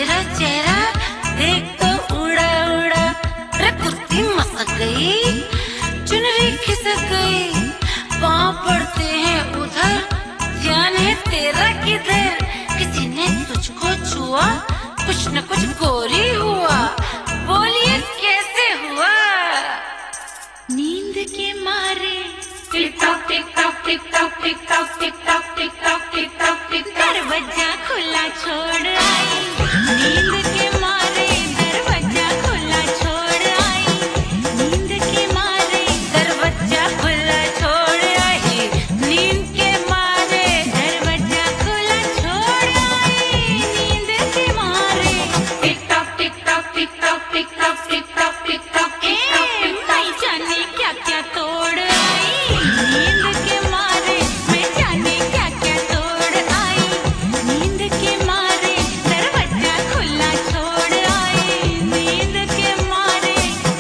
तेरा चेहरा देख तो उड़ा उड़ा, रे कुर्ती मसक गई, चुनरी खिसक गई, पाँव पड़ते हैं उधर, ध्यान है तेरा किधर। किसी ने तुझको छुआ, कुछ न कुछ गोरी हुआ, बोलिए कैसे हुआ। नींद के मारे tick tock tick tock tick tock tick tock tick tock tick tock tick tock tick tock, दरवाजा खुला छोड़ आई। नींद के मारे दरवाजा खुला छोड़ आई, नींद के मारे दरवाजा खुला छोड़ आई, नींद के मारे दरवाजा खुला छोड़ आई, नींद के मारे tick tock tick tock tick tock tick tock tick tock tick tock tick tock, मैं जाने क्या क्या तोड़ आई। नींद के मारे मैं जाने क्या क्या तोड़ आई, नींद के मारे दरवाजा खुला छोड़ आई, नींद के मारे।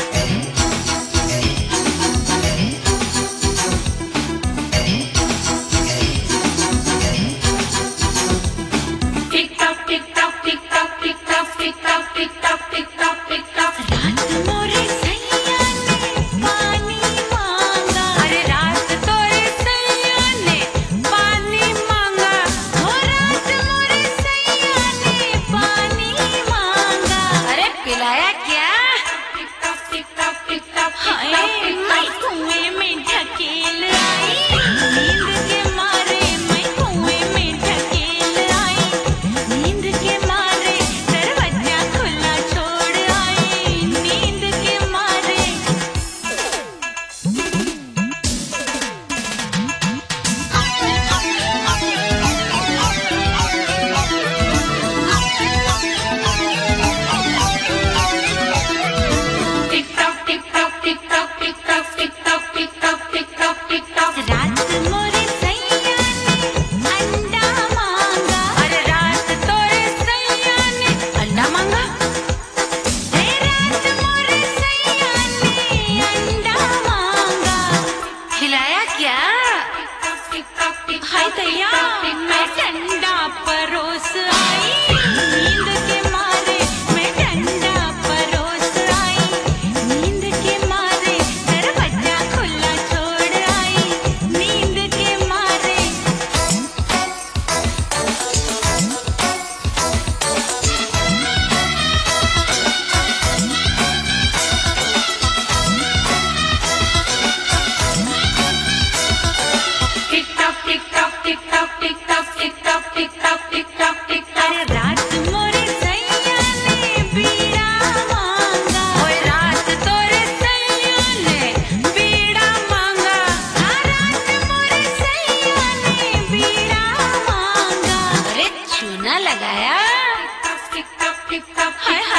Tick tock tick tock tick tock tick tock tick tock tick tock tick tock tick tock, रात मोरे सैया ने पानी मांगा, अरे रात तोरे सैया ने पानी मांगा, हो रात मोरे सैया ने पानी मांगा, अरे पिलाया क्या। Tick tock tick tock tick tock, हाय मैं कुएं में ढकेल आई, नींद के मारे मैं कुएं में ढकेल आई, नींद के मारे दरवाजा खुला छोड़ आई, नींद के मारे। Tick tock tick tock tick tock tick tock tick tock tick tock tick tock tick tock, रात मोरे सैया ने अंडा मांगा, अरे रात तोरे सैया ने अंडा मांगा, हे रात मोरे सैया ने अंडा मांगा, खिलाया क्या। हाय दैया मैं डंडा परोस आई, नींद के मारे मैं डंडा परोस आई, नींद के मारे दरवाजा खुला छोड़ आई, नींद के मारे। Tick tock tick tock tick tock tick tock tick tock tick tock tick tock tick tock, अरे रात मोरे सैया ने बीड़ा मांगा, ओए रात तोरे सैया ने बीड़ा मांगा, हाँ रात मोरे सैया ने बीड़ा मांगा, अरे चूना लगाया। Tick tock tick tock tick tock, हाय